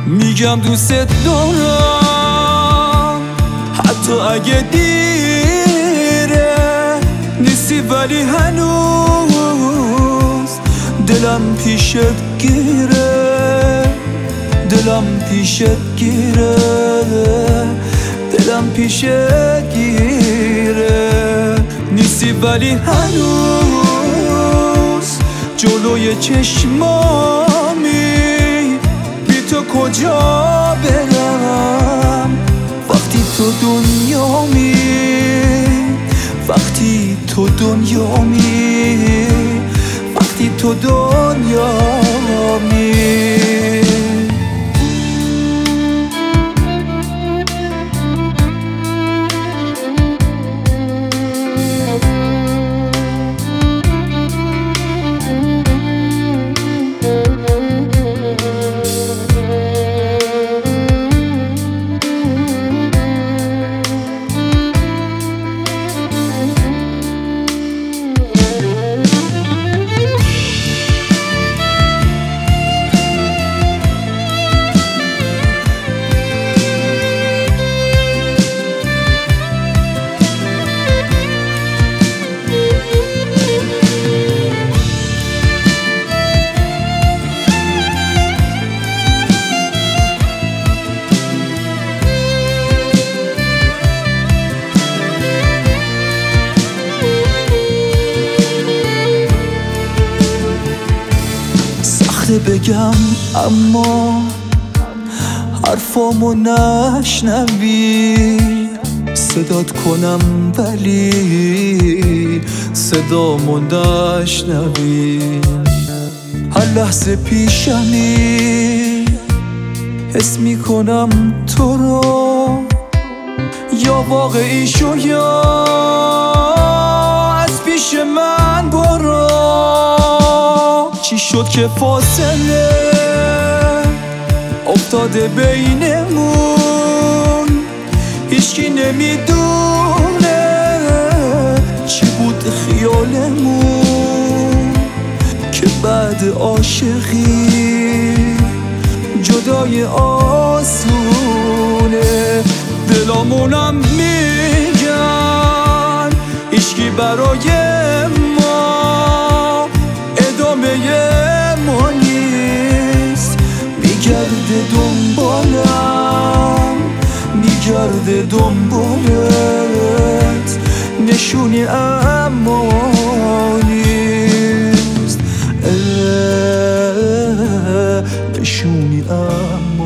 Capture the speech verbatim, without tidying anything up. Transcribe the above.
میگم دوست دارم حتی اگه دیره نیستی، ولی هنوز دلم پیشت گیره، دلم پیشت گیره، دلم پیشت گیره. نیستی ولی هنوز جلوی چشمامی، بی تو کجا برم وقتی تو دنیامی، وقتی تو دنیامی، وقتی تو دنیامی. بگم اما حرفامو نشنوی، صدات کنم ولی صدامو نشنوی. هر لحظه پیشمی حس میکنم تو رو، یا واقعی شو یا از پیش من برو. چی شد که فاصله افتاده بینمون، هیچکی نمیدونه چی بود خیالمون، که بعد عاشقی جدای آسونه. دلامونم میگن هیچکی برای ما ادامه ما نیست. میگرده دنبالم، میگرده دنبالت، نشونی اما نیست، نشونی اما